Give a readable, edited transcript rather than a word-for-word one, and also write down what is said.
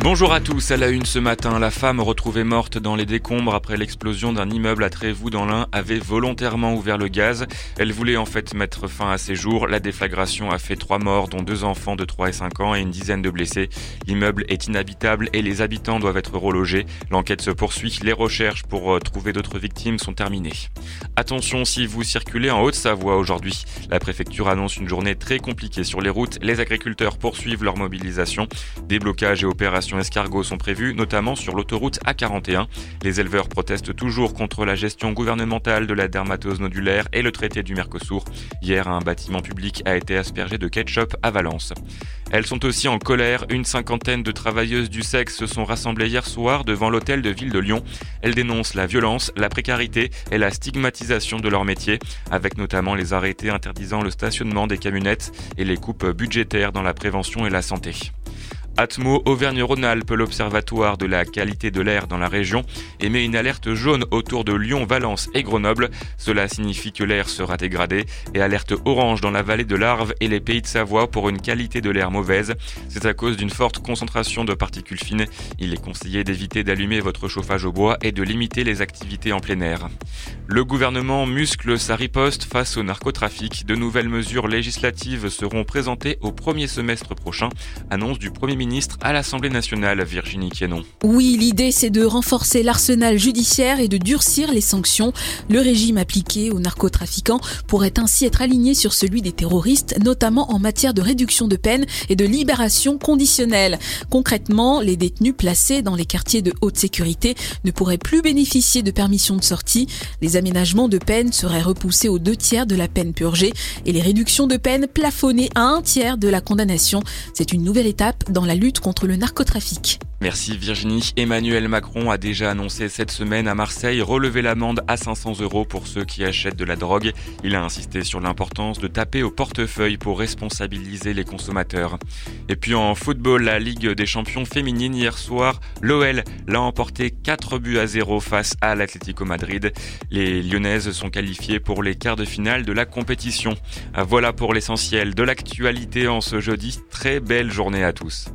Bonjour à tous, à la une ce matin, la femme retrouvée morte dans les décombres après l'explosion d'un immeuble à Trévoux dans l'Ain avait volontairement ouvert le gaz. Elle voulait en fait mettre fin à ses jours. La déflagration a fait 3 morts, dont 2 enfants de 3 et 5 ans et une dizaine de blessés. L'immeuble est inhabitable et les habitants doivent être relogés. L'enquête se poursuit, les recherches pour trouver d'autres victimes sont terminées. Attention si vous circulez en Haute-Savoie aujourd'hui. La préfecture annonce une journée très compliquée sur les routes. Les agriculteurs poursuivent leur mobilisation. Des blocages et opérations escargots sont prévus, notamment sur l'autoroute A41. Les éleveurs protestent toujours contre la gestion gouvernementale de la dermatose nodulaire et le traité du Mercosur. Hier, un bâtiment public a été aspergé de ketchup à Valence. Elles sont aussi en colère. Une cinquantaine de travailleuses du sexe se sont rassemblées hier soir devant l'hôtel de ville de Lyon. Elles dénoncent la violence, la précarité et la stigmatisation de leur métier, avec notamment les arrêtés interdisant le stationnement des camionnettes et les coupes budgétaires dans la prévention et la santé. Atmo Auvergne-Rhône-Alpes, l'observatoire de la qualité de l'air dans la région, émet une alerte jaune autour de Lyon, Valence et Grenoble. Cela signifie que l'air sera dégradé, et alerte orange dans la vallée de l'Arve et les pays de Savoie pour une qualité de l'air mauvaise. C'est à cause d'une forte concentration de particules fines. Il est conseillé d'éviter d'allumer votre chauffage au bois et de limiter les activités en plein air. Le gouvernement muscle sa riposte face au narcotrafic. De nouvelles mesures législatives seront présentées au premier semestre prochain, annonce du Premier ministre à l'Assemblée nationale, Virginie Quénon. Oui, l'idée c'est de renforcer l'arsenal judiciaire et de durcir les sanctions. Le régime appliqué aux narcotrafiquants pourrait ainsi être aligné sur celui des terroristes, notamment en matière de réduction de peine et de libération conditionnelle. Concrètement, les détenus placés dans les quartiers de haute sécurité ne pourraient plus bénéficier de permission de sortie. Les aménagements de peine seraient repoussés aux 2/3 de la peine purgée et les réductions de peine plafonnées à 1/3 de la condamnation. C'est une nouvelle étape dans la lutte contre le narcotrafic. Merci Virginie. Emmanuel Macron a déjà annoncé cette semaine à Marseille relever l'amende à 500 € pour ceux qui achètent de la drogue. Il a insisté sur l'importance de taper au portefeuille pour responsabiliser les consommateurs. Et puis en football, la Ligue des champions féminines hier soir, l'OL l'a emporté 4-0 face à l'Atlético Madrid. Les Lyonnaises sont qualifiées pour les quarts de finale de la compétition. Voilà pour l'essentiel de l'actualité en ce jeudi. Très belle journée à tous.